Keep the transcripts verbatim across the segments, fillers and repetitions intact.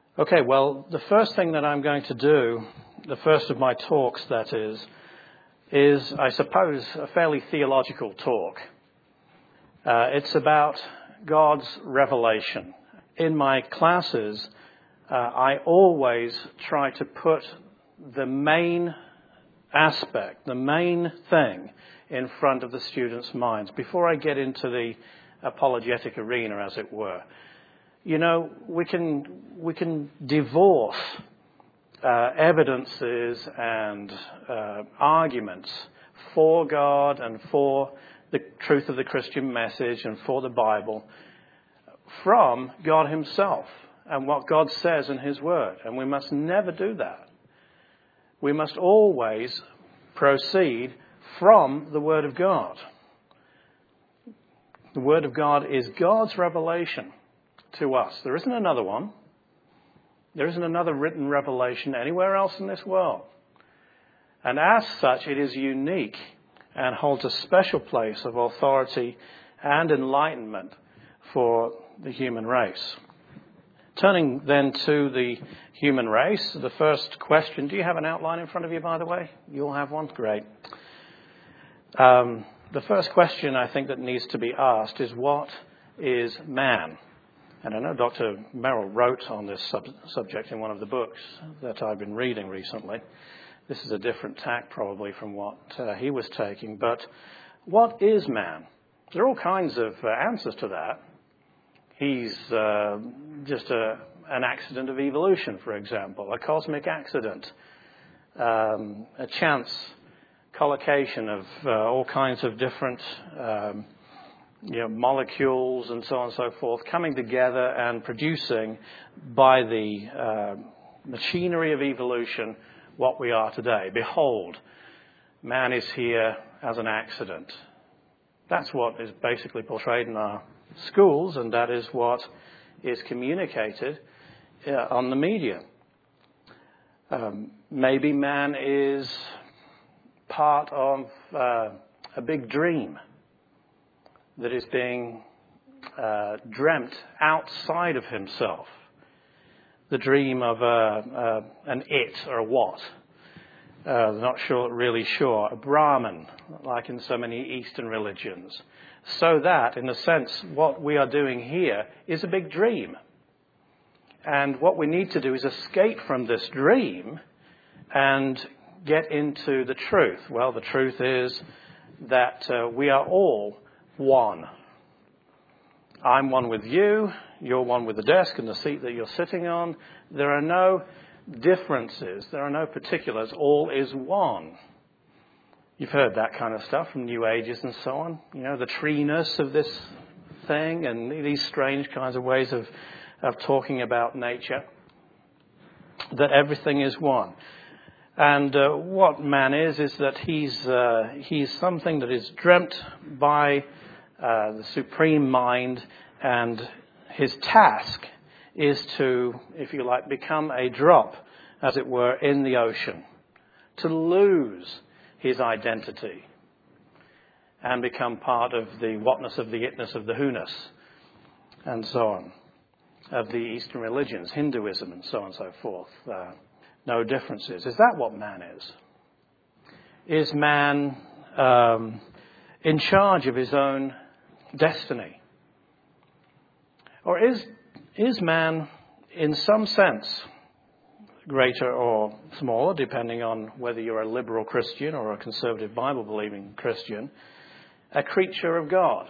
Okay, well, the first thing that I'm going to do, the first of my talks, that is, is, I suppose, a fairly theological talk. Uh, it's about God's revelation. In my classes, uh, I always try to put the main aspect, the main thing in front of the students' minds before I get into the apologetic arena, as it were. You know, we can we can divorce uh, evidences and uh, arguments for God and for the truth of the Christian message and for the Bible from God himself and what God says in his word. And we must never do that. We must always proceed from the word of God. The word of God is God's revelation to us. There isn't another one. There isn't another written revelation anywhere else in this world. And as such, it is unique and holds a special place of authority and enlightenment for the human race. Turning then to the human race, the first question. Do you have an outline in front of you, by the way? You all have one? Great. Um, the first question I think that needs to be asked is, what is man? And I know Doctor Merrill wrote on this sub- subject in one of the books that I've been reading recently. This is a different tack probably from what uh, he was taking. But what is man? There are all kinds of uh, answers to that. He's uh, just a, an accident of evolution, for example, a cosmic accident, um, a chance collocation of uh, all kinds of different um you know, molecules and so on and so forth, coming together and producing by the uh, machinery of evolution what we are today. Behold, man is here as an accident. That's what is basically portrayed in our schools, and that is what is communicated uh, on the media. Um, maybe man is part of uh, a big dream that is being uh, dreamt outside of himself. The dream of a, a, an it or a what. Uh, not sure, really sure. A Brahman, like in so many Eastern religions. So that, in a sense, what we are doing here is a big dream. And what we need to do is escape from this dream and get into the truth. Well, the truth is that uh, we are all one. I'm one with you. You're one with the desk and the seat that you're sitting on. There are no differences. There are no particulars. All is one. You've heard that kind of stuff from New Ages and so on. You know, the treeness of this thing and these strange kinds of ways of, of talking about nature. That everything is one. And uh, what man is, is that he's uh, he's something that is dreamt by uh, the supreme mind, and his task is to, if you like, become a drop, as it were, in the ocean, to lose his identity and become part of the whatness of the itness of the who-ness, and so on, of the Eastern religions, Hinduism and so on and so forth. Uh, no differences. Is that what man is? Is man um, in charge of his own destiny? Or is is man, in some sense, greater or smaller, depending on whether you're a liberal Christian or a conservative Bible-believing Christian, a creature of God?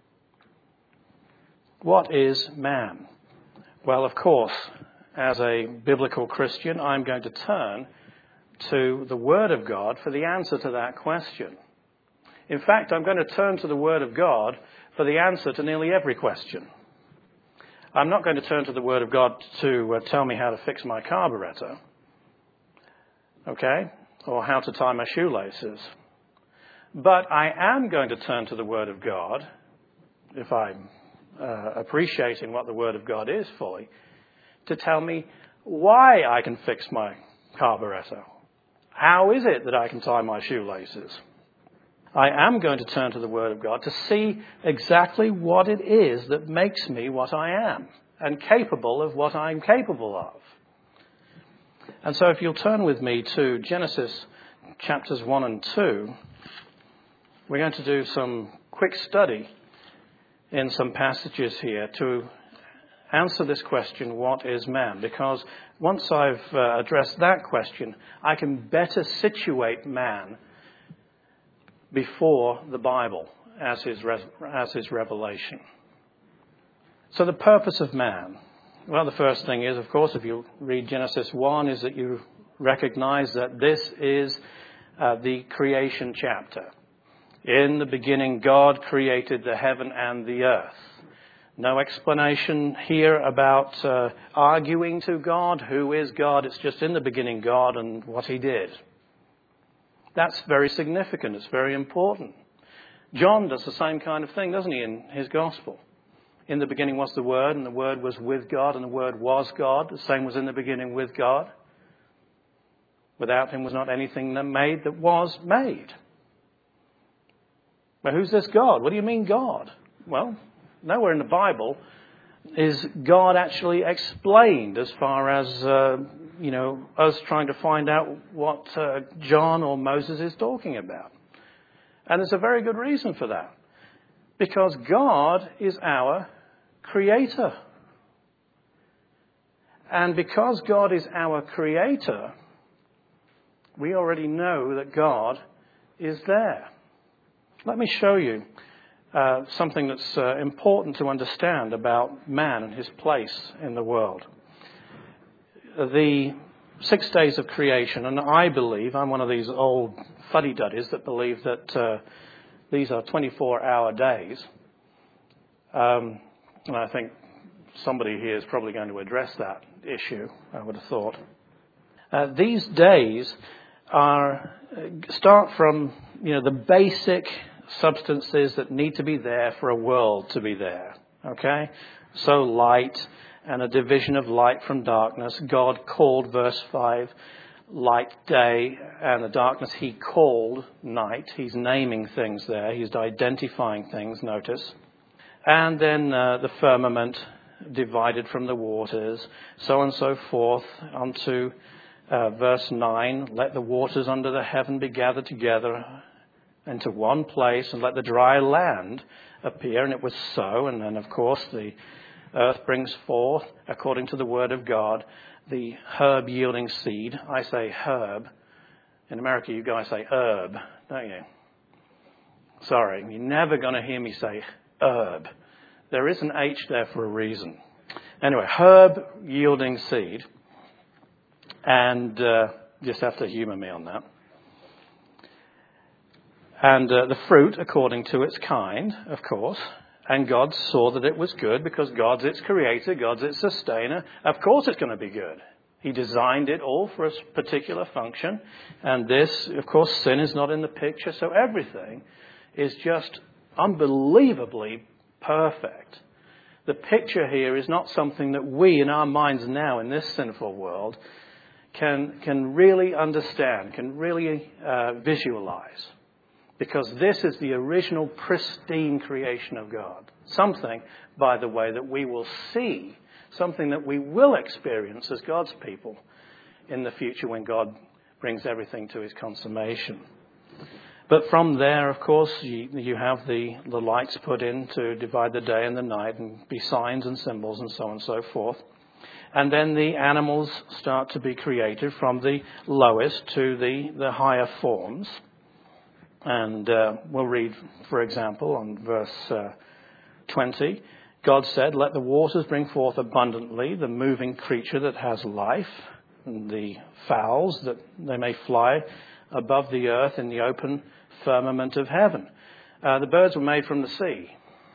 What is man? Well, of course, as a biblical Christian, I'm going to turn to the Word of God for the answer to that question. In fact, I'm going to turn to the Word of God for the answer to nearly every question. I'm not going to turn to the Word of God to uh, tell me how to fix my carburetor, okay, or how to tie my shoelaces. But I am going to turn to the Word of God, if I'm uh, appreciating what the Word of God is fully, to tell me why I can fix my carburetor. How is it that I can tie my shoelaces? I am going to turn to the Word of God to see exactly what it is that makes me what I am. and capable of what I'm capable of. And so if you'll turn with me to Genesis chapters one and two, we're going to do some quick study in some passages here to answer this question, what is man? Because once I've uh, addressed that question, I can better situate man before the Bible as his, res- as his revelation. So the purpose of man. Well, the first thing is, of course, if you read Genesis one, is that you recognize that this is uh, the creation chapter. In the beginning, God created the heaven and the earth. No explanation here about uh, arguing to God. Who is God? It's just in the beginning, God and what he did. That's very significant. It's very important. John does the same kind of thing, doesn't he, in his gospel? In the beginning was the Word, and the Word was with God, and the Word was God. The same was in the beginning with God. Without him was not anything that made that was made. But who's this God? What do you mean God? Well, nowhere in the Bible is God actually explained as far as, uh, you know, us trying to find out what uh, John or Moses is talking about. And there's a very good reason for that. Because God is our Creator. And because God is our Creator, we already know that God is there. Let me show you uh, something that's uh, important to understand about man and his place in the world. The six days of creation, and I believe, I'm one of these old fuddy-duddies that believe that uh, these are twenty-four hour days. Um, and I think somebody here is probably going to address that issue, I would have thought. Uh, these days are start from, you know, the basic substances that need to be there for a world to be there. Okay? So light and a division of light from darkness. God called, verse five, light day, and the darkness he called night. He's naming things there. He's identifying things, notice. And then uh, the firmament divided from the waters, so on and so forth, onto uh, verse nine. Let the waters under the heaven be gathered together into one place, and let the dry land appear. And it was so. And then, of course, the earth brings forth, according to the word of God, the herb-yielding seed. I say herb. In America, you guys say herb, don't you? Sorry, you're never going to hear me say herb. There is an H there for a reason. Anyway, herb-yielding seed. And uh, just have to humour me on that. And uh, the fruit according to its kind, of course. And God saw that it was good because God's its creator, God's its sustainer. Of course it's going to be good. He designed it all for a particular function. And this, of course, sin is not in the picture. So everything is just unbelievably perfect. The picture here is not something that we in our minds now in this sinful world can, can really understand, can really uh, visualize. Because this is the original pristine creation of God. Something, by the way, that we will see. Something that we will experience as God's people in the future when God brings everything to his consummation. But from there, of course, you, you have the, the lights put in to divide the day and the night and be signs and symbols and so on and so forth. And then the animals start to be created from the lowest to the, the higher forms. And uh, we'll read, for example, on verse uh, twenty. God said, let the waters bring forth abundantly the moving creature that has life, and the fowls that they may fly above the earth in the open firmament of heaven. Uh, the birds were made from the sea.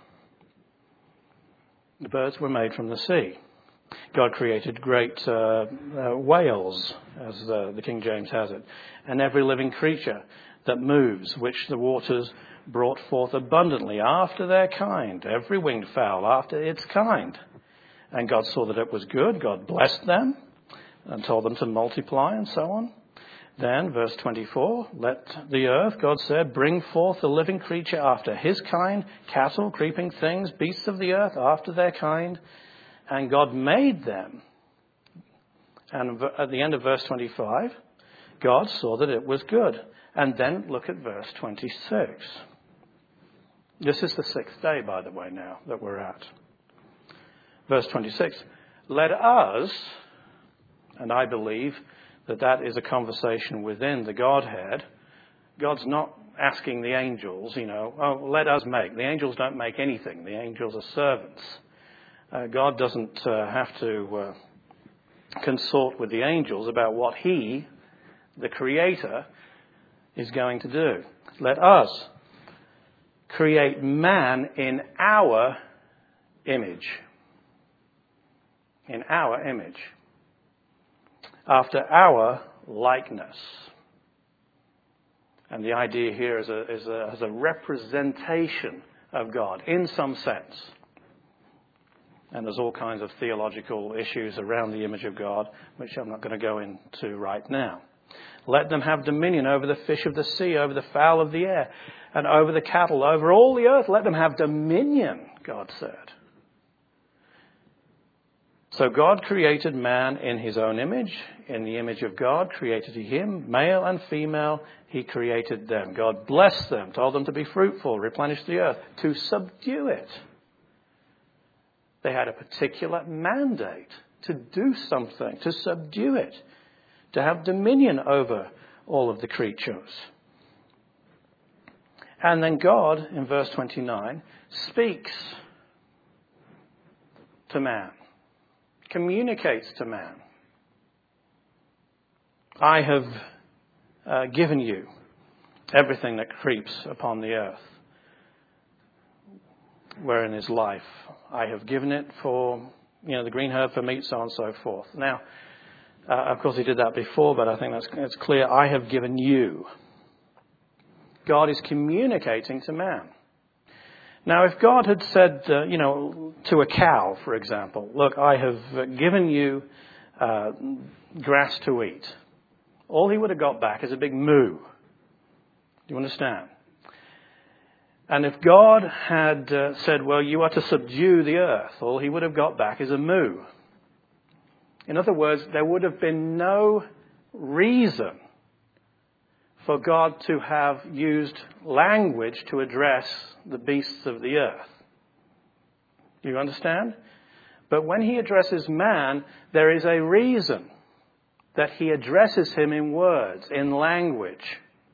The birds were made from the sea. God created great uh, uh, whales, as uh, the King James has it, and every living creature that moves, which the waters brought forth abundantly after their kind, every winged fowl after its kind. And God saw that it was good. God blessed them and told them to multiply and so on. Then, verse twenty-four, let the earth, God said, bring forth a living creature after his kind, cattle, creeping things, beasts of the earth after their kind. and God made them. And at the end of verse twenty-five, God saw that it was good. And then look at verse twenty-six. This is the sixth day, by the way, now that we're at. Verse twenty-six. Let us, and I believe that that is a conversation within the Godhead. God's not asking the angels, you know, oh, let us make. The angels don't make anything. The angels are servants. Uh, God doesn't uh, have to uh, consult with the angels about what he, the Creator, is going to do. Let us create man in our image. In our image. After our likeness. And the idea here is a, is a, is a representation of God in some sense. And there's all kinds of theological issues around the image of God, which I'm not going to go into right now. Let them have dominion over the fish of the sea, over the fowl of the air, and over the cattle, over all the earth. Let them have dominion, God said. So God created man in his own image. In the image of God created he him, male and female, he created them. God blessed them, told them to be fruitful, replenish the earth, to subdue it. They had a particular mandate to do something, to subdue it, to have dominion over all of the creatures. And then God, in verse twenty-nine, speaks to man, communicates to man. I have uh, given you everything that creeps upon the earth, wherein is life. I have given it for, you know, the green herb for meat, so on and so forth. Now, uh, of course he did that before, but I think that's it's clear. I have given you. God is communicating to man. Now, if God had said, uh, you know, to a cow, for example, look, I have given you uh, grass to eat, all he would have got back is a big moo. Do you understand? And if God had uh, said, well, you are to subdue the earth, all he would have got back is a moo. In other words, there would have been no reason for God to have used language to address the beasts of the earth. Do you understand? But when he addresses man, there is a reason that he addresses him in words, in language.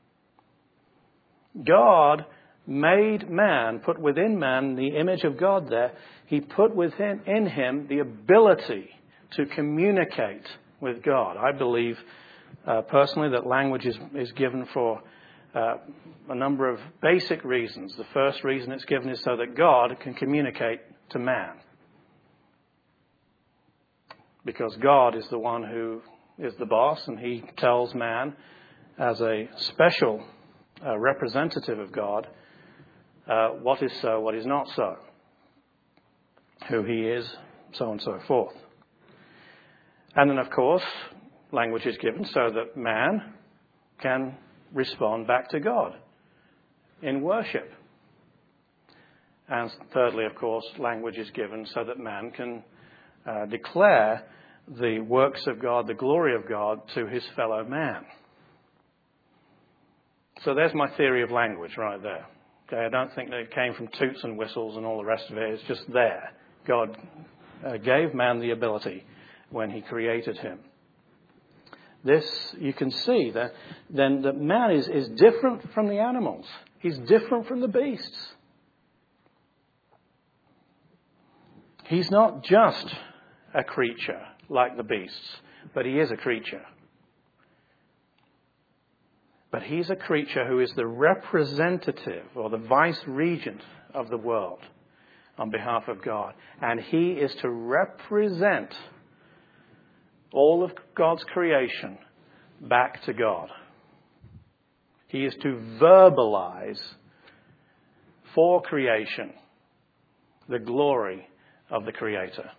God made man, put within man the image of God there. He put within in him the ability to communicate with God. I believe uh, personally that language is, is given for uh, a number of basic reasons. The first reason it's given is so that God can communicate to man. Because God is the one who is the boss, and he tells man as a special uh, representative of God uh, what is so, what is not so, who he is, so on and so forth. And then, of course, language is given so that man can respond back to God in worship. And thirdly, of course, language is given so that man can uh, declare the works of God, the glory of God, to his fellow man. So there's my theory of language right there. Okay, I don't think that it came from toots and whistles and all the rest of it. It's just there. God uh, gave man the ability when he created him. This, you can see that then that man is, is different from the animals. He's different from the beasts. He's not just a creature like the beasts, but he is a creature. But he's a creature who is the representative or the vice-regent of the world on behalf of God. And he is to represent all of God's creation back to God. He is to verbalize for creation the glory of the Creator.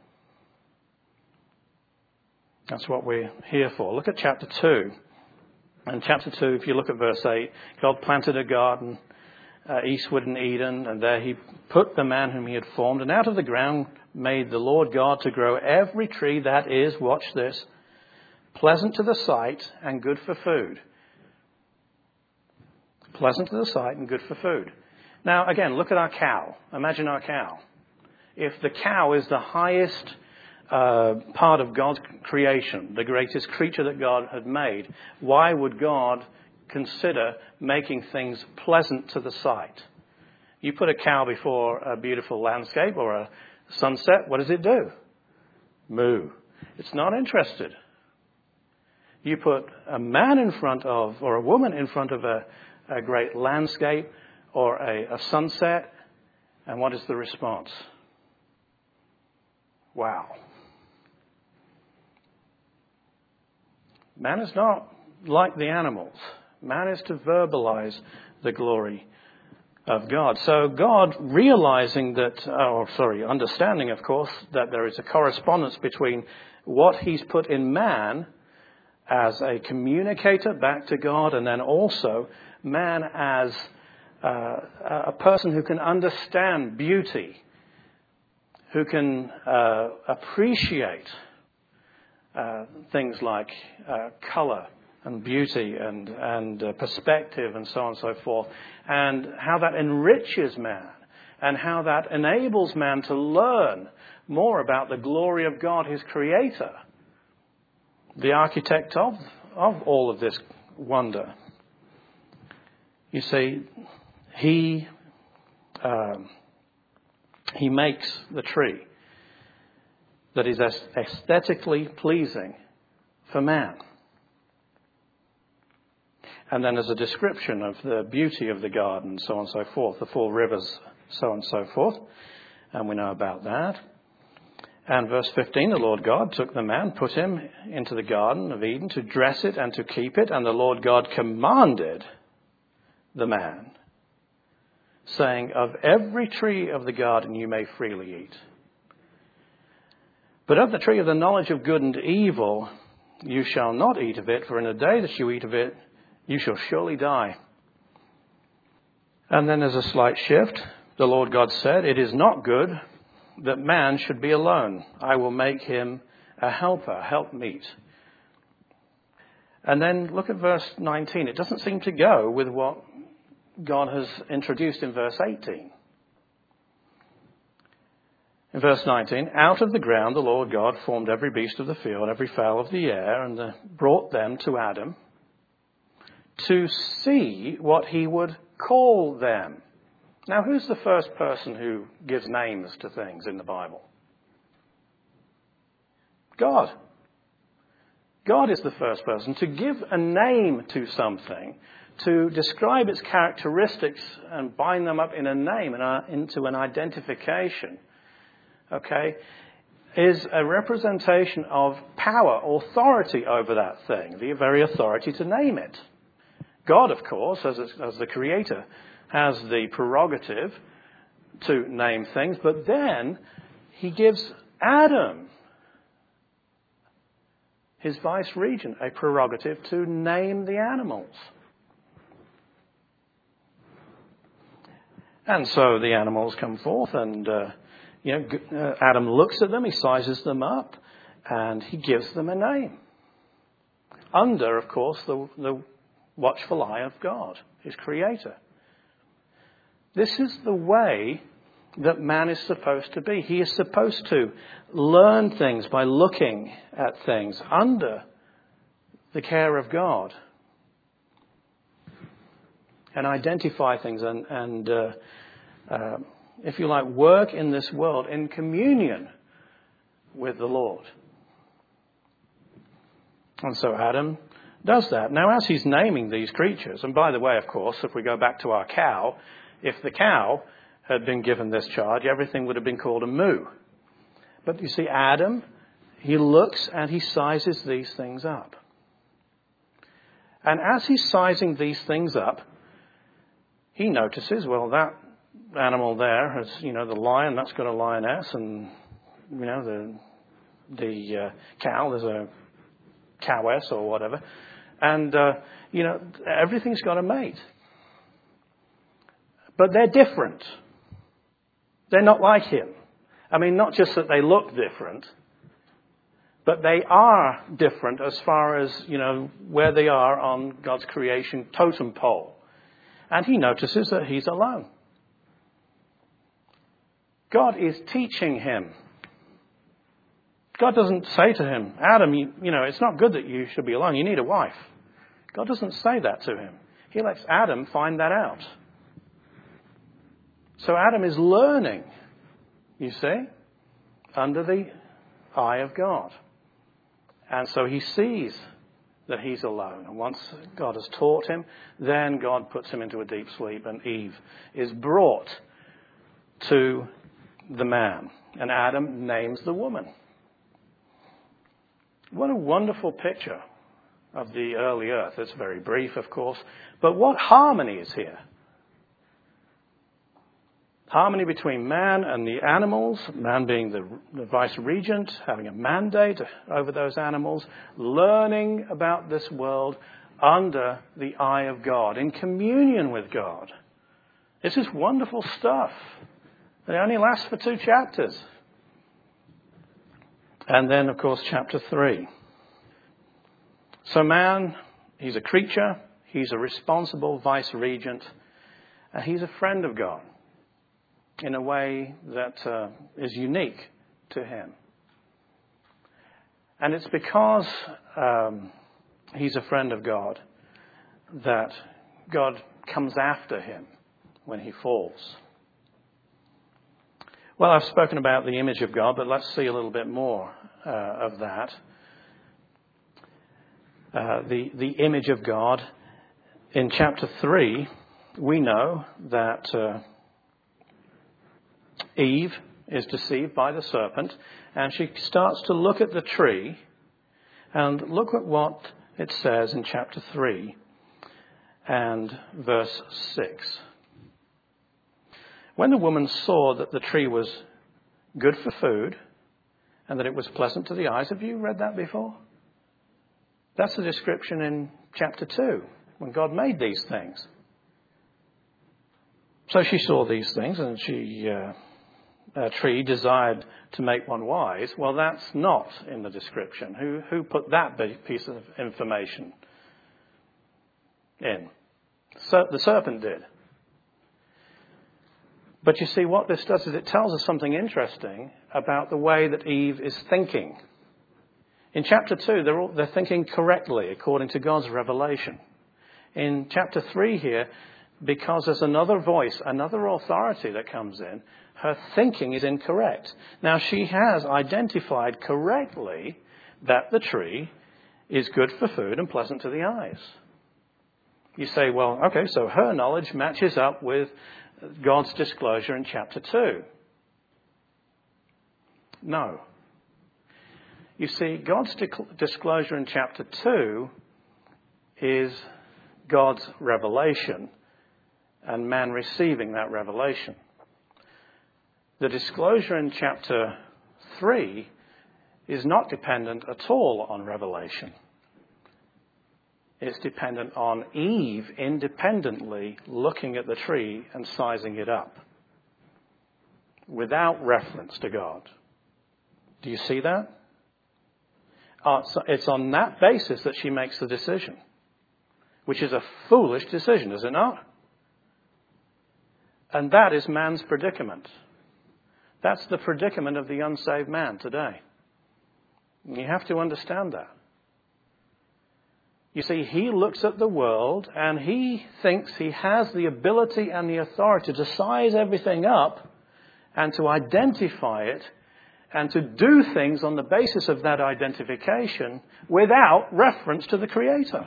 That's what we're here for. Look at chapter two. In chapter two, if you look at verse eight, God planted a garden uh, eastward in Eden, and there he put the man whom he had formed, and out of the ground made the Lord God to grow every tree that is, watch this, pleasant to the sight and good for food. Pleasant to the sight and good for food. Now, again, look at our cow. Imagine our cow. If the cow is the highest uh, part of God's creation, the greatest creature that God had made, why would God consider making things pleasant to the sight? You put a cow before a beautiful landscape or a sunset, what does it do? Moo. It's not interested. You put a man in front of, or a woman in front of a, a great landscape or a, a sunset, and what is the response? Wow. Man is not like the animals. Man is to verbalize the glory of God. So God, realizing that, or sorry, understanding, of course, that there is a correspondence between what he's put in man as a communicator back to God, and then also man as uh, a person who can understand beauty, who can uh, appreciate uh, things like uh, color and beauty and, and uh, perspective and so on and so forth, and how that enriches man and how that enables man to learn more about the glory of God, his creator, the architect of, of all of this wonder. You see, he, um, he makes the tree that is aesthetically pleasing for man. And then there's a description of the beauty of the garden, so on and so forth, the four rivers, so on and so forth. And we know about that. And verse fifteen, the Lord God took the man, put him into the garden of Eden to dress it and to keep it. And the Lord God commanded the man, saying, of every tree of the garden you may freely eat. But of the tree of the knowledge of good and evil you shall not eat of it, for in the day that you eat of it, you shall surely die. And then there's a slight shift. The Lord God said, it is not good that man should be alone. I will make him a helper, helpmeet. And then look at verse nineteen. It doesn't seem to go with what God has introduced in verse eighteen. In verse nineteen, out of the ground the Lord God formed every beast of the field, every fowl of the air, and uh, brought them to Adam to see what he would call them. Now, who's the first person who gives names to things in the Bible? God. God is the first person to give a name to something, to describe its characteristics and bind them up in a name and uh, into an identification, okay, is a representation of power, authority over that thing, the very authority to name it. God, of course, as, as the creator, has the prerogative to name things, but then he gives Adam, his vice regent, a prerogative to name the animals. And so the animals come forth, and uh, you know, Adam looks at them, he sizes them up, and he gives them a name. Under, of course, the, the watchful eye of God, his creator. This is the way that man is supposed to be. He is supposed to learn things by looking at things under the care of God and identify things and, and uh, uh, if you like, work in this world in communion with the Lord. And so Adam does that. Now, as he's naming these creatures, and by the way, of course, if we go back to our cow, if the cow had been given this charge, everything would have been called a moo. But you see, Adam, he looks and he sizes these things up. And as he's sizing these things up, he notices, well, that animal there has, you know, the lion, that's got a lioness, and, you know, the the uh, cow, there's a cowess or whatever. And, uh, you know, everything's got a mate. But they're different. They're not like him. I mean, not just that they look different, but they are different as far as, you know, where they are on God's creation totem pole. And he notices that he's alone. God is teaching him. God doesn't say to him, Adam, you, you know, it's not good that you should be alone. You need a wife. God doesn't say that to him. He lets Adam find that out. So Adam is learning, you see, under the eye of God. And so he sees that he's alone. And once God has taught him, then God puts him into a deep sleep, and Eve is brought to the man. And Adam names the woman. What a wonderful picture of the early earth. It's very brief, of course. But what harmony is here? Harmony between man and the animals, man being the, the vice-regent, having a mandate over those animals, learning about this world under the eye of God, in communion with God. This is wonderful stuff. It only lasts for two chapters. And then, of course, chapter three. So man, he's a creature, he's a responsible vice-regent, and he's a friend of God in a way that uh, is unique to him. And it's because um, he's a friend of God that God comes after him when he falls. Well, I've spoken about the image of God, but let's see a little bit more uh, of that. Uh, the, the image of God. In chapter three, we know that uh, Eve is deceived by the serpent, and she starts to look at the tree, and look at what it says in chapter three and verse six. When the woman saw that the tree was good for food and that it was pleasant to the eyes, have you read that before? That's the description in chapter two, when God made these things. So she saw these things, and she, uh, a tree desired to make one wise. Well, that's not in the description. Who, who put that piece of information in? So the serpent did. But you see, what this does is it tells us something interesting about the way that Eve is thinking. In chapter two, they're, all, they're thinking correctly according to God's revelation. In chapter three here, because there's another voice, another authority that comes in, her thinking is incorrect. Now, she has identified correctly that the tree is good for food and pleasant to the eyes. You say, well, okay, so her knowledge matches up with God's disclosure in chapter two. No. You see, God's disclosure in chapter two is God's revelation and man receiving that revelation. The disclosure in chapter three is not dependent at all on revelation. It's dependent on Eve independently looking at the tree and sizing it up without reference to God. Do you see that? Uh, so it's on that basis that she makes the decision, which is a foolish decision, is it not? And that is man's predicament. That's the predicament of the unsaved man today. You have to understand that. You see, he looks at the world and he thinks he has the ability and the authority to size everything up and to identify it and to do things on the basis of that identification without reference to the Creator.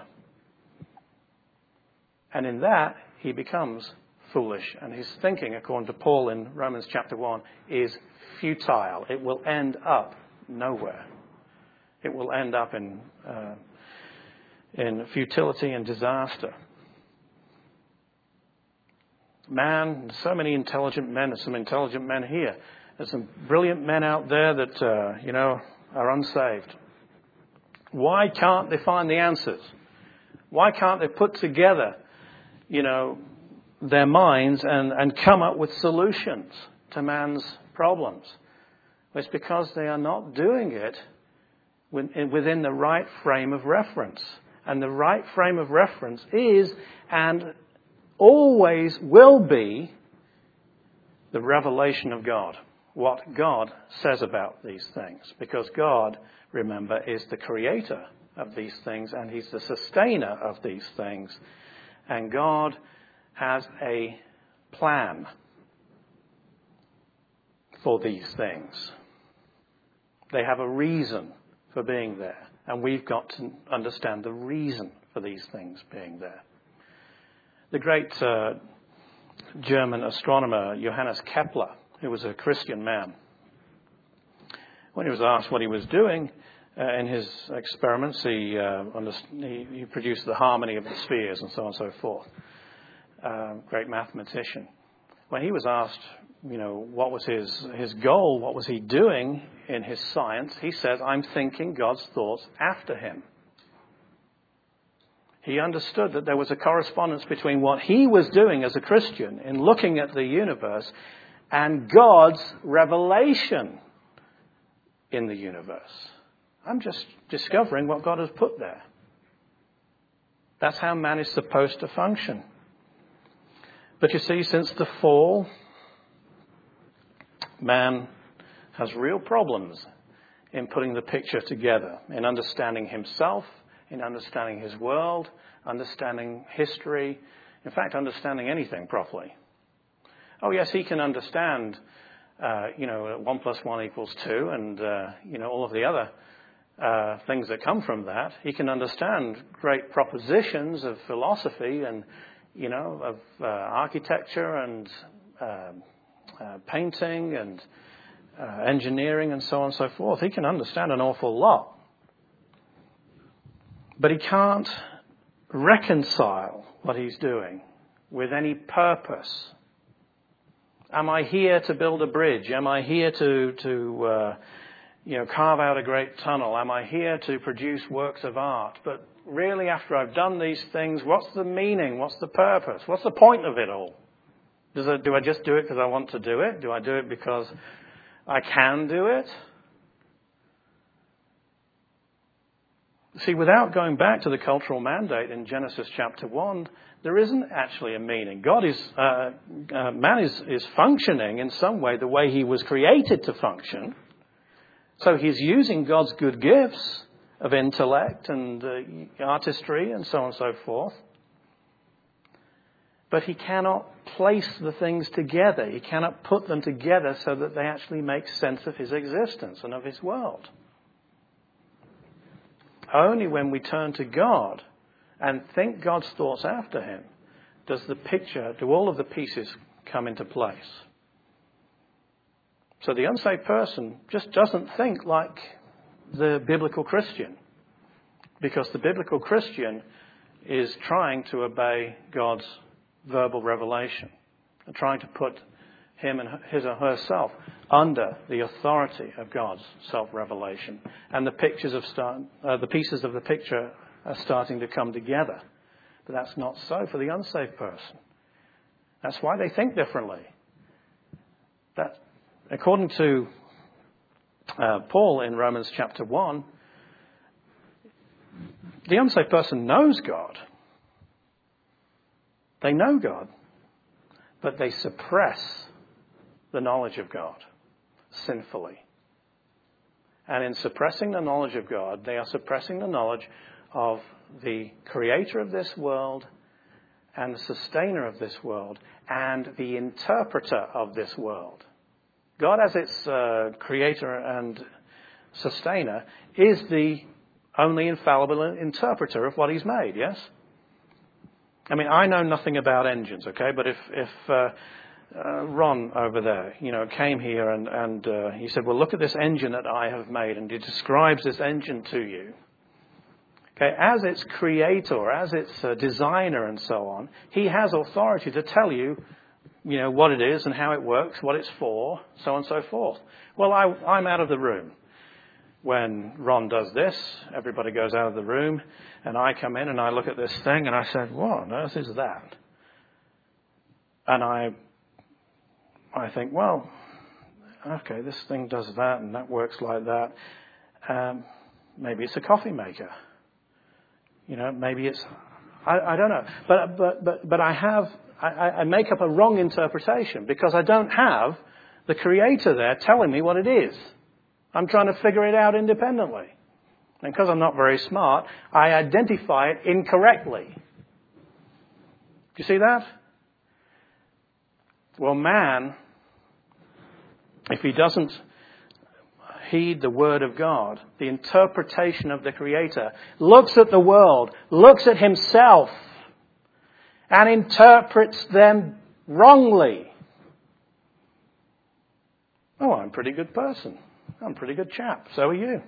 And in that, he becomes foolish. And his thinking, according to Paul in Romans chapter one, is futile. It will end up nowhere. It will end up in... Uh, in futility and disaster. Man, so many intelligent men, there's some intelligent men here. There's some brilliant men out there that, uh, you know, are unsaved. Why can't they find the answers? Why can't they put together, you know, their minds and, and come up with solutions to man's problems. It's because they are not doing it within the right frame of reference. And the right frame of reference is and always will be the revelation of God. What God says about these things. Because God, remember, is the creator of these things and he's the sustainer of these things. And God has a plan for these things. They have a reason for being there. And we've got to understand the reason for these things being there. The great uh, German astronomer Johannes Kepler, who was a Christian man, when he was asked what he was doing uh, in his experiments, he, uh, he, he produced the harmony of the spheres and so on and so forth. Uh, great mathematician. When he was asked, you know, what was his, his goal, what was he doing in his science, he said, I'm thinking God's thoughts after him. He understood that there was a correspondence between what he was doing as a Christian in looking at the universe and God's revelation in the universe. I'm just discovering what God has put there. That's how man is supposed to function. But you see, since the fall, man has real problems in putting the picture together, in understanding himself, in understanding his world, understanding history, in fact, understanding anything properly. Oh, yes, he can understand, uh, you know, one plus one equals two and, uh, you know, all of the other uh, things that come from that. He can understand great propositions of philosophy and, you know, of uh, architecture and uh, uh, painting and uh, engineering and so on and so forth. He can understand an awful lot. But he can't reconcile what he's doing with any purpose. Am I here to build a bridge? Am I here to, to uh, you know, carve out a great tunnel? Am I here to produce works of art? But really, after I've done these things, what's the meaning? What's the purpose? What's the point of it all? Does it, do I just do it because I want to do it? Do I do it because I can do it? See, without going back to the cultural mandate in Genesis chapter one, there isn't actually a meaning. God is, uh, uh, man is, is functioning in some way the way he was created to function. So he's using God's good gifts of intellect and uh, artistry and so on and so forth. But he cannot place the things together. He cannot put them together so that they actually make sense of his existence and of his world. Only when we turn to God and think God's thoughts after him does the picture, do all of the pieces come into place. So the unsaved person just doesn't think like the biblical Christian, because the biblical Christian is trying to obey God's verbal revelation and trying to put him and his or herself under the authority of God's self-revelation. And the pictures of start, uh, the pieces of the picture are starting to come together. But that's not so for the unsaved person. That's why they think differently. That, according to uh, Paul in Romans chapter one, the unsaved person knows God. They know God, but they suppress the knowledge of God sinfully. And in suppressing the knowledge of God, they are suppressing the knowledge of the creator of this world and the sustainer of this world and the interpreter of this world. God, as its uh, creator and sustainer, is the only infallible interpreter of what he's made, yes? I mean, I know nothing about engines, okay? But if, if uh, uh, Ron over there, you know, came here and, and uh, he said, well, look at this engine that I have made, and he describes this engine to you. Okay, as its creator, as its uh, designer and so on, he has authority to tell you, you know, what it is and how it works, what it's for, so on and so forth. Well, I, I'm out of the room. When Ron does this, everybody goes out of the room, and I come in and I look at this thing and I said, what on earth is that? And I, I think, well, okay, this thing does that and that works like that. Um, maybe it's a coffee maker. You know, maybe it's, I, I don't know. But, but, but, but I have, I, I make up a wrong interpretation because I don't have the Creator there telling me what it is. I'm trying to figure it out independently. And because I'm not very smart, I identify it incorrectly. Do you see that? Well, man, if he doesn't heed the Word of God, the interpretation of the Creator, looks at the world, looks at himself, and interprets them wrongly. Oh, I'm a pretty good person. I'm a pretty good chap. So are you.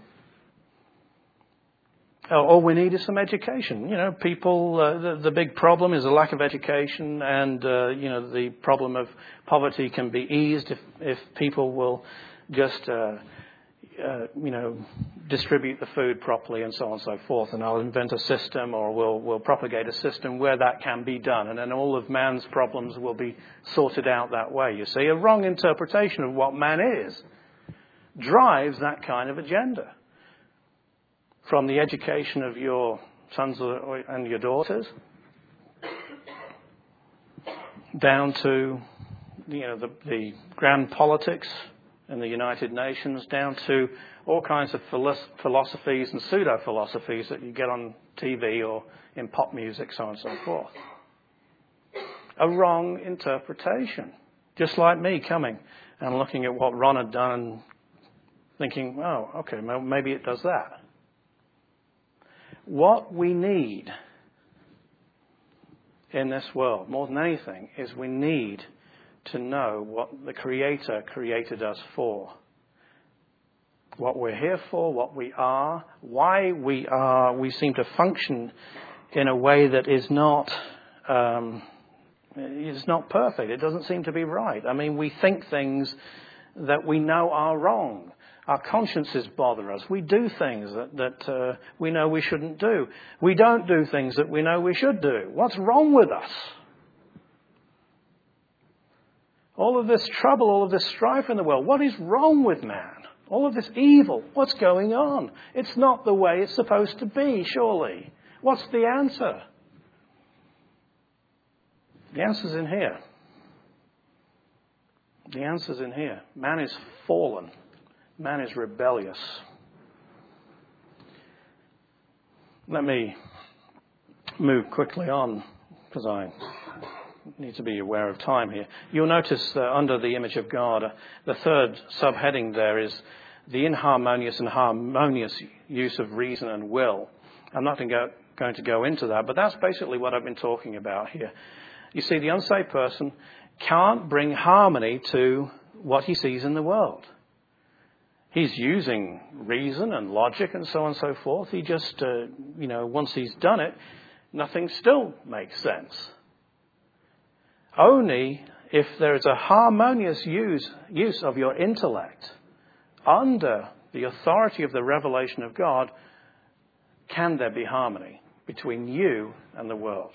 All we need is some education. You know, people, uh, the, the big problem is a lack of education, and, uh, you know, the problem of poverty can be eased if, if people will just, uh, uh, you know, distribute the food properly and so on and so forth. And I'll invent a system, or we'll, we'll propagate a system where that can be done. And then all of man's problems will be sorted out that way. You see, a wrong interpretation of what man is drives that kind of agenda. From the education of your sons and your daughters, down to, you know, the, the grand politics in the United Nations, down to all kinds of philosophies and pseudo-philosophies that you get on T V or in pop music, so on and so forth. A wrong interpretation. Just like me coming and looking at what Ron had done and thinking, oh, okay, maybe it does that. What we need in this world, more than anything, is we need to know what the Creator created us for. What we're here for, what we are, why we are. We seem to function in a way that is not, um, is not perfect. It doesn't seem to be right. I mean, we think things that we know are wrong. Our consciences bother us. We do things that, that uh, we know we shouldn't do. We don't do things that we know we should do. What's wrong with us? All of this trouble, all of this strife in the world, what is wrong with man? All of this evil, what's going on? It's not the way it's supposed to be, surely. What's the answer? The answer's in here. The answer's in here. Man is fallen. Man is rebellious. Let me move quickly on, because I need to be aware of time here. You'll notice uh, under the image of God, uh, the third subheading there is the inharmonious and harmonious use of reason and will. I'm not going to go, going to go into that, but that's basically what I've been talking about here. You see, the unsaved person can't bring harmony to what he sees in the world. He's using reason and logic and so on and so forth. He just, uh, you know, once he's done it, nothing still makes sense. Only if there is a harmonious use, use of your intellect under the authority of the revelation of God, can there be harmony between you and the world.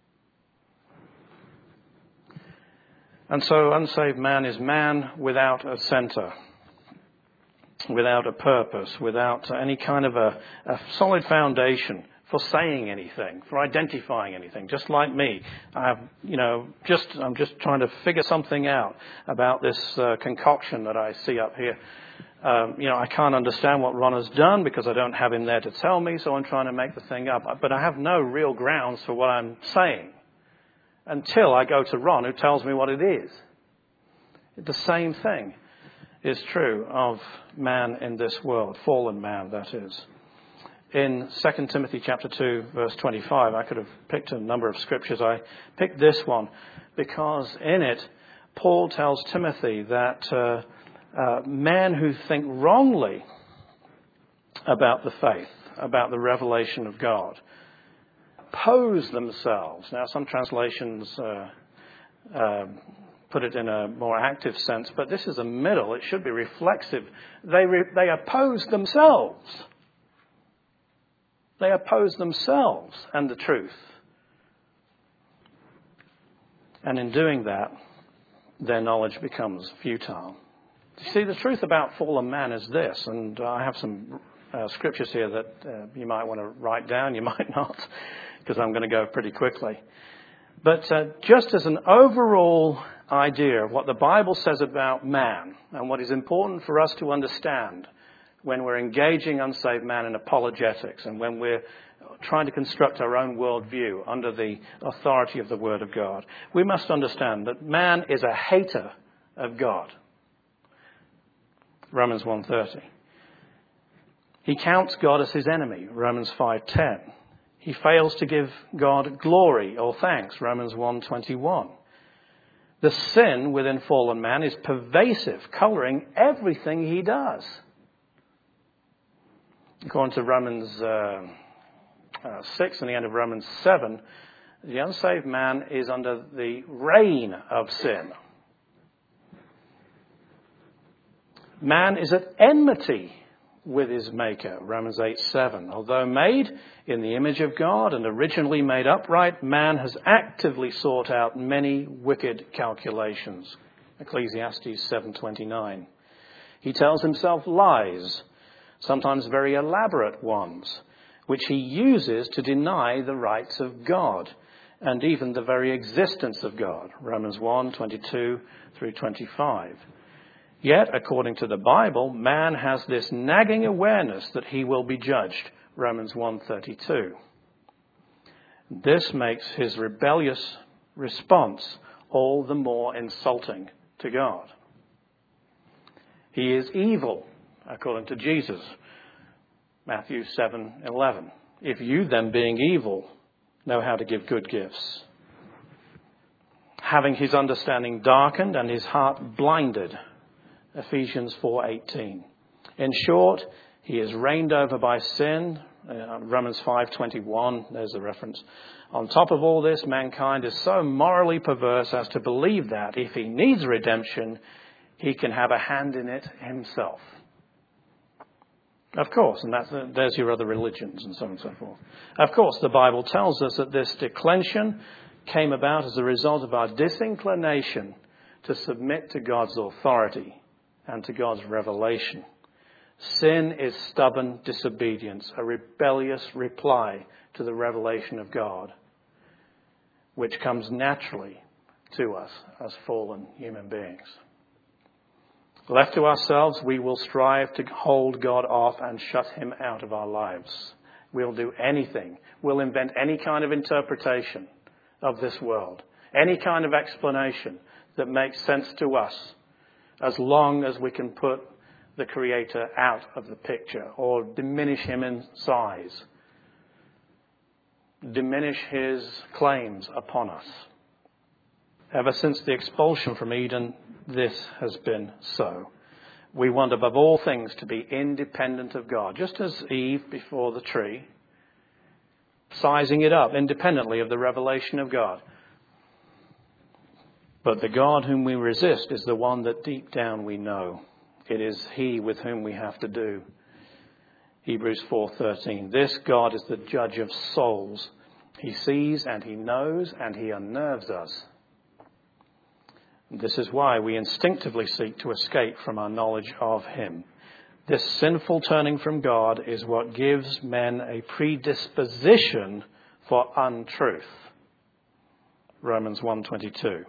And so unsaved man is man without a center, without a purpose, without any kind of a, a solid foundation for saying anything, for identifying anything. Just like me, I've, you know, just I'm just trying to figure something out about this uh, concoction that I see up here. Um, you know, I can't understand what Ron has done because I don't have him there to tell me, so I'm trying to make the thing up. But I have no real grounds for what I'm saying until I go to Ron, who tells me what it is. The same thing is true of man in this world, fallen man, that is. In Second Timothy chapter two, verse twenty-five, I could have picked a number of scriptures. I picked this one because in it, Paul tells Timothy that uh, uh, men who think wrongly about the faith, about the revelation of God, pose themselves. Now, some translations uh, uh, put it in a more active sense, but this is a middle. It should be reflexive. They re- they oppose themselves. They oppose themselves and the truth. And in doing that, their knowledge becomes futile. You see, the truth about fallen man is this, and I have some uh, scriptures here that uh, you might want to write down, you might not, because I'm going to go pretty quickly. But uh, just as an overall idea of what the Bible says about man and what is important for us to understand when we're engaging unsaved man in apologetics and when we're trying to construct our own worldview under the authority of the Word of God, we must understand that man is a hater of God. Romans one thirty. He counts God as his enemy. Romans five ten. He fails to give God glory or thanks. Romans one twenty-one. The sin within fallen man is pervasive, colouring everything he does. According to Romans uh, uh, six and the end of Romans seven, the unsaved man is under the reign of sin. Man is at enmity with his maker, Romans eight seven. Although made in the image of God and originally made upright, man has actively sought out many wicked calculations, Ecclesiastes seven twenty-nine. He tells himself lies, sometimes very elaborate ones, which he uses to deny the rights of God and even the very existence of God, Romans one twenty-two through twenty-five. Yet, according to the Bible, man has this nagging awareness that he will be judged, Romans one thirty-two. This makes his rebellious response all the more insulting to God. He is evil, according to Jesus, Matthew seven eleven. If you then, being evil, know how to give good gifts, having his understanding darkened and his heart blinded, Ephesians four eighteen. In short, he is reigned over by sin, uh, Romans five twenty-one, there's the reference. On top of all this, mankind is so morally perverse as to believe that if he needs redemption, he can have a hand in it himself. Of course, and that's, uh, there's your other religions and so on and so forth. Of course, the Bible tells us that this declension came about as a result of our disinclination to submit to God's authority and to God's revelation. Sin is stubborn disobedience, a rebellious reply to the revelation of God, which comes naturally to us as fallen human beings. Left to ourselves, we will strive to hold God off and shut him out of our lives. We'll do anything. We'll invent any kind of interpretation of this world, any kind of explanation that makes sense to us, as long as we can put the Creator out of the picture or diminish him in size, diminish his claims upon us. Ever since the expulsion from Eden, this has been so. We want above all things to be independent of God, just as Eve before the tree, sizing it up independently of the revelation of God. But the God whom we resist is the one that deep down we know. It is he with whom we have to do. Hebrews four thirteen. This God is the judge of souls. He sees and he knows and he unnerves us. This is why we instinctively seek to escape from our knowledge of him. This sinful turning from God is what gives men a predisposition for untruth. Romans one twenty-two.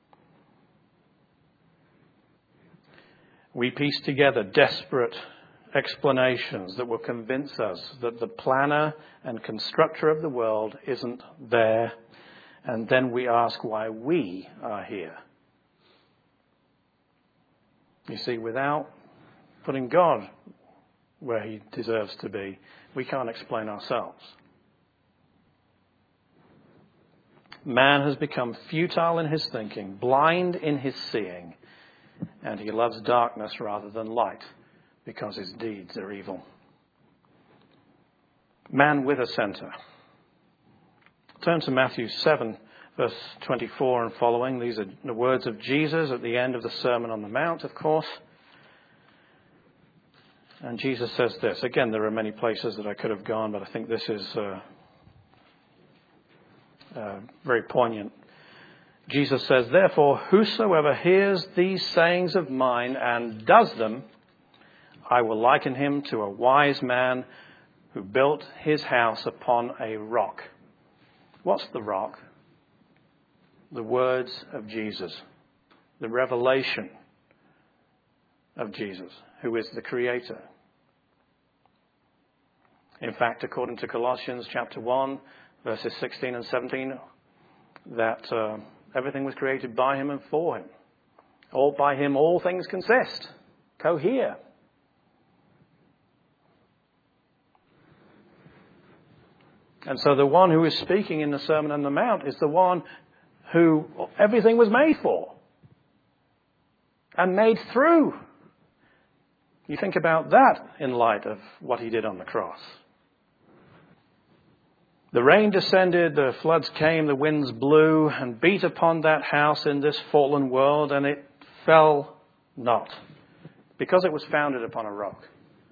We piece together desperate explanations that will convince us that the planner and constructor of the world isn't there, and then we ask why we are here. You see, without putting God where he deserves to be, we can't explain ourselves. Man has become futile in his thinking, blind in his seeing, and he loves darkness rather than light because his deeds are evil. Man with a centre. Turn to Matthew seven, verse twenty-four and following. These are the words of Jesus at the end of the Sermon on the Mount, of course. And Jesus says this. Again, there are many places that I could have gone, but I think this is uh, uh, very poignant. Jesus says, therefore, whosoever hears these sayings of mine and does them, I will liken him to a wise man who built his house upon a rock. What's the rock? The words of Jesus, the revelation of Jesus, who is the Creator. In fact, according to Colossians chapter one, verses sixteen and seventeen, that uh, everything was created by him and for him. All by him all things consist, cohere. And so the one who is speaking in the Sermon on the Mount is the one who everything was made for and made through. You think about that in light of what he did on the cross. The rain descended, the floods came, the winds blew and beat upon that house in this fallen world, and it fell not, because it was founded upon a rock.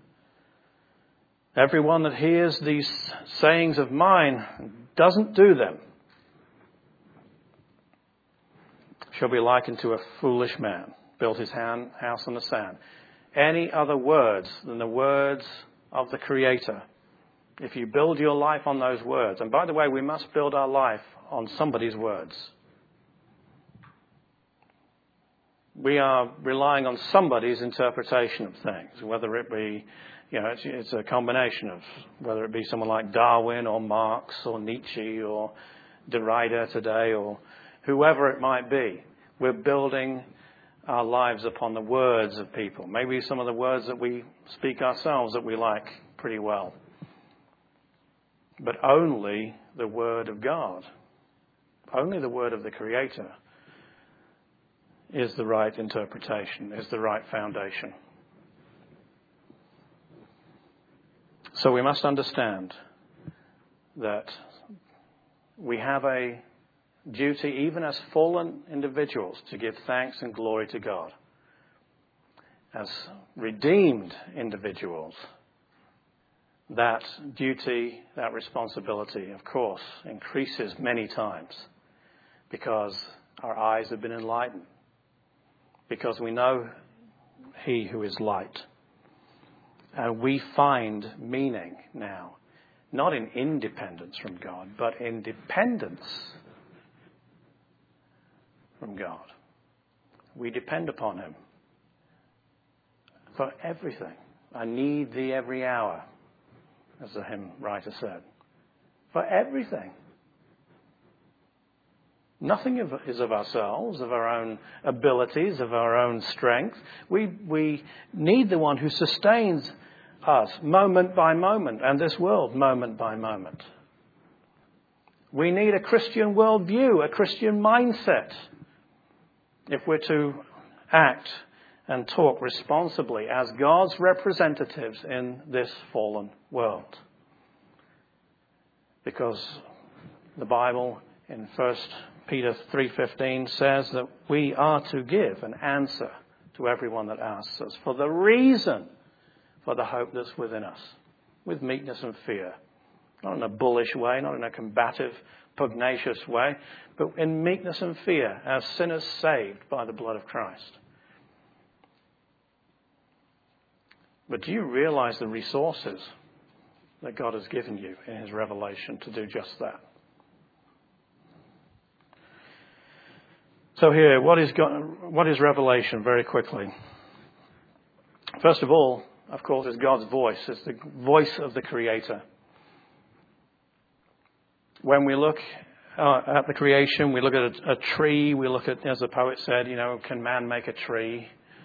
Everyone that hears these sayings of mine and doesn't do them shall be likened to a foolish man, built his hand, house on the sand. Any other words than the words of the Creator, if you build your life on those words, and by the way, we must build our life on somebody's words. We are relying on somebody's interpretation of things, whether it be, you know, it's, it's a combination of whether it be someone like Darwin or Marx or Nietzsche or Derrida today or whoever it might be. We're building our lives upon the words of people. Maybe some of the words that we speak ourselves that we like pretty well. But only the Word of God, only the Word of the Creator is the right interpretation, is the right foundation. So we must understand that we have a duty, even as fallen individuals, to give thanks and glory to God. As redeemed individuals, that duty, that responsibility, of course, increases many times because our eyes have been enlightened, because we know He who is light. And we find meaning now, not in independence from God, but in dependence from God. We depend upon Him for everything. I need Thee every hour, as the hymn writer said. For everything. Nothing of, is of ourselves, of our own abilities, of our own strength. We, we need the one who sustains us moment by moment, and this world moment by moment. We need a Christian worldview, a Christian mindset, if we're to act and talk responsibly as God's representatives in this fallen world. Because the Bible in First Peter three fifteen says that we are to give an answer to everyone that asks us for the reason for the hope that's within us, with meekness and fear. Not in a bullish way, not in a combative, pugnacious way, but in meekness and fear as sinners saved by the blood of Christ. But do you realize the resources that God has given you in His revelation to do just that? So here, what is God, what is revelation? Very quickly. First of all, of course, is God's voice. It's the voice of the Creator. When we look uh, at the creation, we look at a, a tree. We look at, as the poet said, you know, can man make a tree?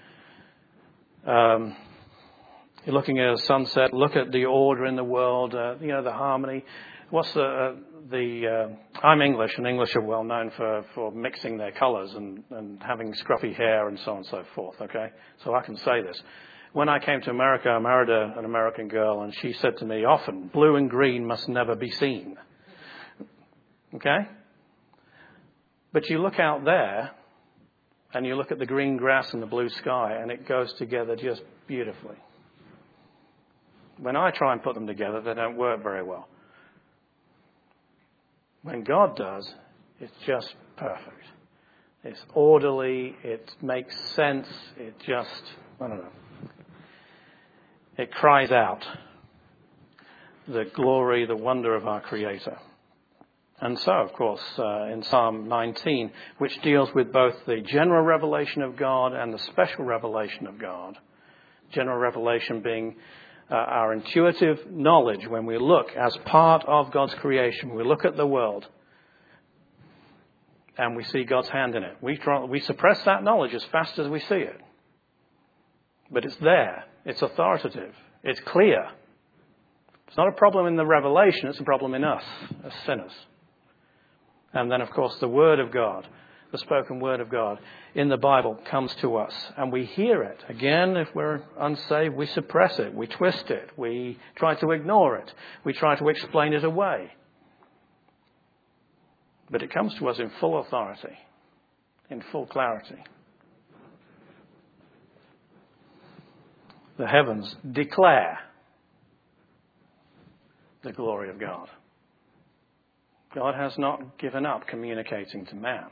Um, you're looking at a sunset. Look at the order in the world. Uh, you know, the harmony. What's the uh, the? Uh, I'm English, and English are well known for, for mixing their colours and, and having scruffy hair and so on and so forth. Okay, so I can say this. When I came to America, I married a, an American girl, and she said to me often, "Blue and green must never be seen." Okay? But you look out there, and you look at the green grass and the blue sky, and it goes together just beautifully. When I try and put them together, they don't work very well. When God does, it's just perfect. It's orderly. It makes sense. It just, I don't know. It cries out the glory, the wonder of our Creator. And so, of course, uh, in Psalm nineteen, which deals with both the general revelation of God and the special revelation of God, general revelation being uh, our intuitive knowledge when we look as part of God's creation, we look at the world and we see God's hand in it. We try, we suppress that knowledge as fast as we see it. But it's there. It's authoritative. It's clear. It's not a problem in the revelation. It's a problem in us as sinners. And then, of course, the Word of God, the spoken Word of God in the Bible comes to us. And we hear it. Again, if we're unsaved, we suppress it. We twist it. We try to ignore it. We try to explain it away. But it comes to us in full authority, in full clarity. The heavens declare the glory of God. God has not given up communicating to man.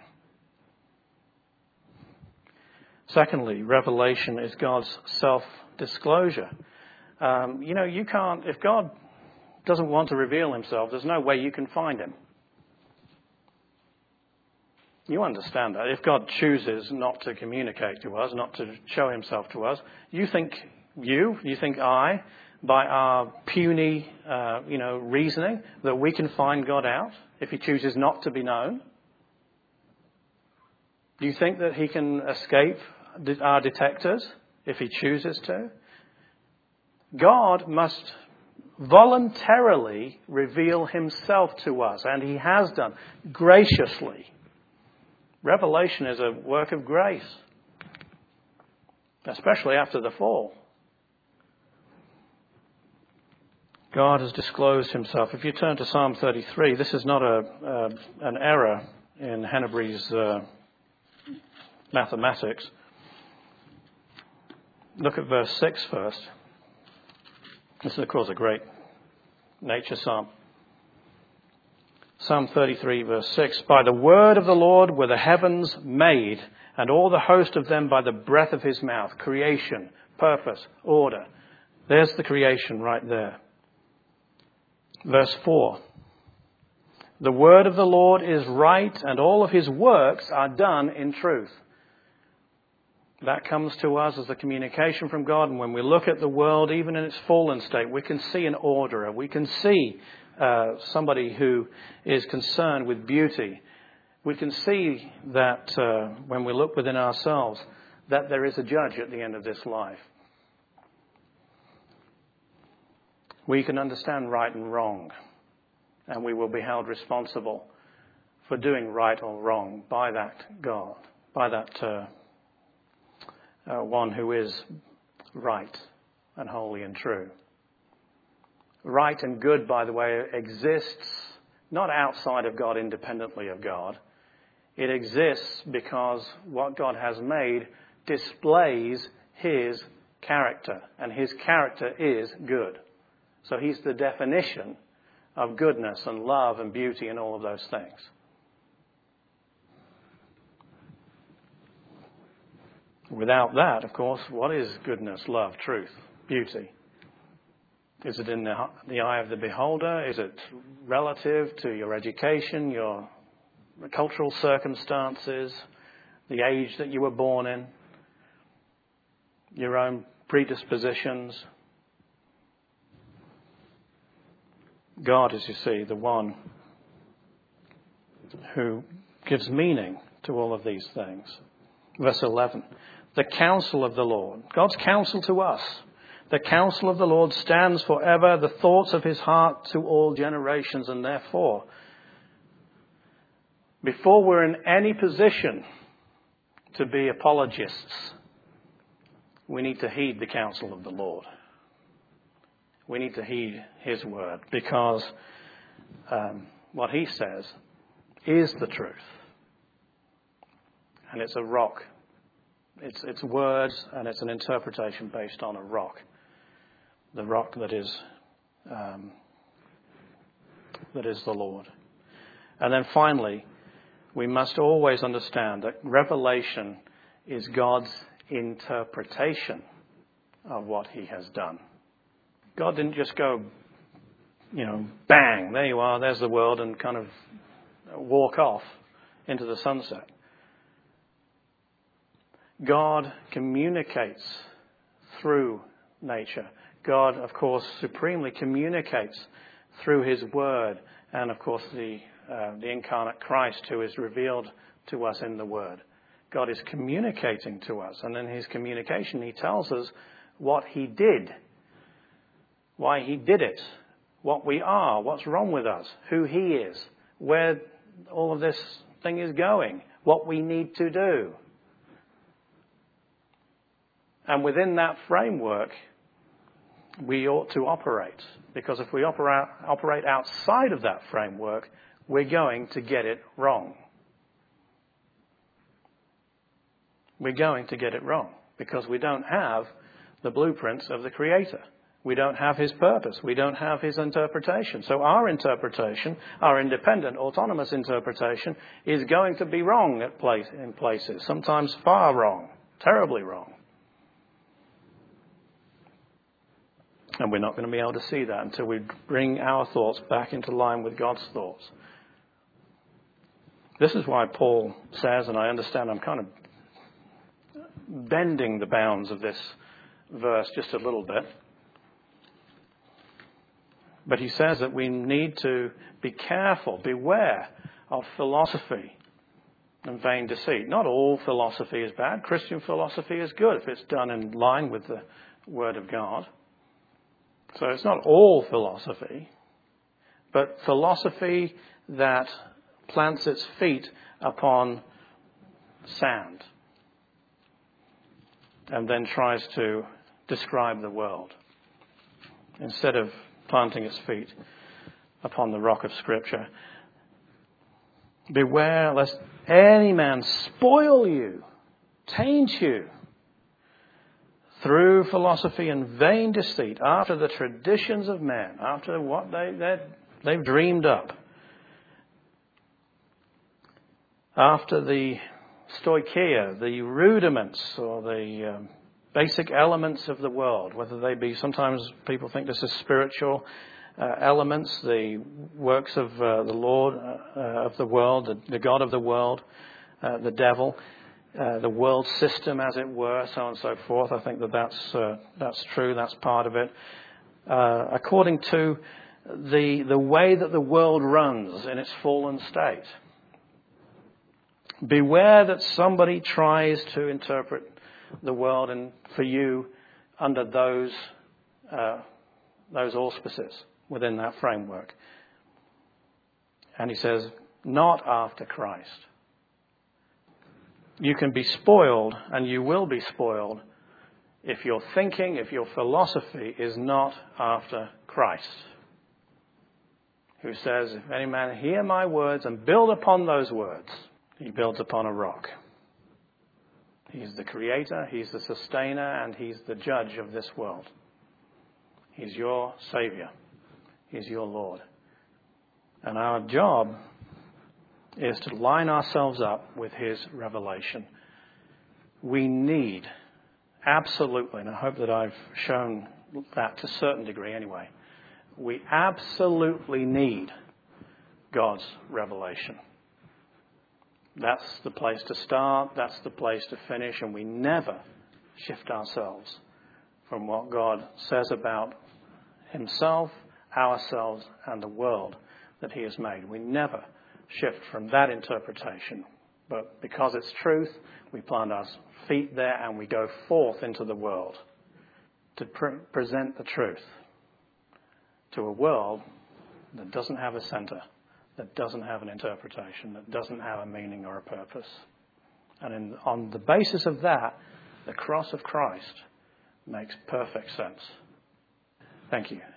Secondly, revelation is God's self-disclosure. Um, you know, you can't, if God doesn't want to reveal himself, there's no way you can find him. You understand that. If God chooses not to communicate to us, not to show himself to us, you think you, you think I, by our puny, uh, you know, reasoning, that we can find God out if he chooses not to be known? Do you think that he can escape our detectors if he chooses to? God must voluntarily reveal himself to us, and he has done graciously. Revelation is a work of grace, especially after the fall. God has disclosed himself. If you turn to Psalm thirty-three, this is not a uh, an error in Hennebrie's uh, mathematics. Look at verse six first. This is, of course, a great nature psalm. Psalm thirty-three, verse six. By the word of the Lord were the heavens made, and all the host of them by the breath of his mouth. Creation, purpose, order. There's the creation right there. Verse four. The word of the Lord is right, and all of his works are done in truth. That comes to us as a communication from God. And when we look at the world, even in its fallen state, we can see an orderer. We can see uh, somebody who is concerned with beauty. We can see that uh, when we look within ourselves, that there is a judge at the end of this life. We can understand right and wrong, and we will be held responsible for doing right or wrong by that God, by that uh, uh, one who is right and holy and true. Right and good, by the way, exists not outside of God, independently of God. It exists because what God has made displays his character, and his character is good. So he's the definition of goodness and love and beauty and all of those things. Without that, of course, what is goodness, love, truth, beauty? Is it in the, the eye of the beholder? Is it relative to your education, your cultural circumstances, the age that you were born in, your own predispositions? God is, you see, the one who gives meaning to all of these things. Verse eleven, the counsel of the Lord. God's counsel to us. The counsel of the Lord stands forever, the thoughts of his heart to all generations. And therefore, before we're in any position to be apologists, we need to heed the counsel of the Lord. We need to heed his word, because um, what he says is the truth. And it's a rock. It's, it's words, and it's an interpretation based on a rock. The rock that is, um, that is the Lord. And then finally, we must always understand that revelation is God's interpretation of what he has done. God didn't just go, you know, bang, there you are, there's the world, and kind of walk off into the sunset. God communicates through nature. God, of course, supremely communicates through his word and, of course, the, uh, the incarnate Christ who is revealed to us in the word. God is communicating to us, and in his communication he tells us what he did, why he did it, what we are, what's wrong with us, who he is, where all of this thing is going, what we need to do. And within that framework, we ought to operate. Because if we operate, operate outside of that framework, we're going to get it wrong. We're going to get it wrong. Because we don't have the blueprints of the Creator. We don't have his purpose. We don't have his interpretation. So our interpretation, our independent, autonomous interpretation, is going to be wrong at place, in places. Sometimes far wrong. Terribly wrong. And we're not going to be able to see that until we bring our thoughts back into line with God's thoughts. This is why Paul says, and I understand I'm kind of bending the bounds of this verse just a little bit. But he says that we need to be careful, beware of philosophy and vain deceit. Not all philosophy is bad. Christian philosophy is good if it's done in line with the Word of God. So it's not all philosophy, but philosophy that plants its feet upon sand and then tries to describe the world instead of planting its feet upon the rock of Scripture. Beware lest any man spoil you, taint you, through philosophy and vain deceit, after the traditions of men, after what they, they've dreamed up, after the stoicheia, the rudiments or the um, basic elements of the world, whether they be, sometimes people think this is spiritual uh, elements, the works of uh, the Lord uh, of the world, the, the God of the world, uh, the devil. Uh, the world system, as it were, so on and so forth. I think that that's, uh, that's true, that's part of it. Uh, according to the, the way that the world runs in its fallen state. Beware that somebody tries to interpret the world and for you under those, uh, those auspices within that framework. And he says, not after Christ. You can be spoiled, and you will be spoiled, if your thinking, if your philosophy is not after Christ, who says, if any man hear my words and build upon those words, he builds upon a rock. He's the creator, he's the sustainer, and he's the judge of this world. He's your Savior. He's your Lord. And our job is to line ourselves up with his revelation. We need, absolutely, and I hope that I've shown that to a certain degree anyway, we absolutely need God's revelation. That's the place to start, that's the place to finish, and we never shift ourselves from what God says about himself, ourselves, and the world that he has made. We never shift from that interpretation. But because it's truth, we plant our feet there and we go forth into the world to pre- present the truth to a world that doesn't have a center, that doesn't have an interpretation, that doesn't have a meaning or a purpose. And in, on the basis of that, the cross of Christ makes perfect sense. Thank you.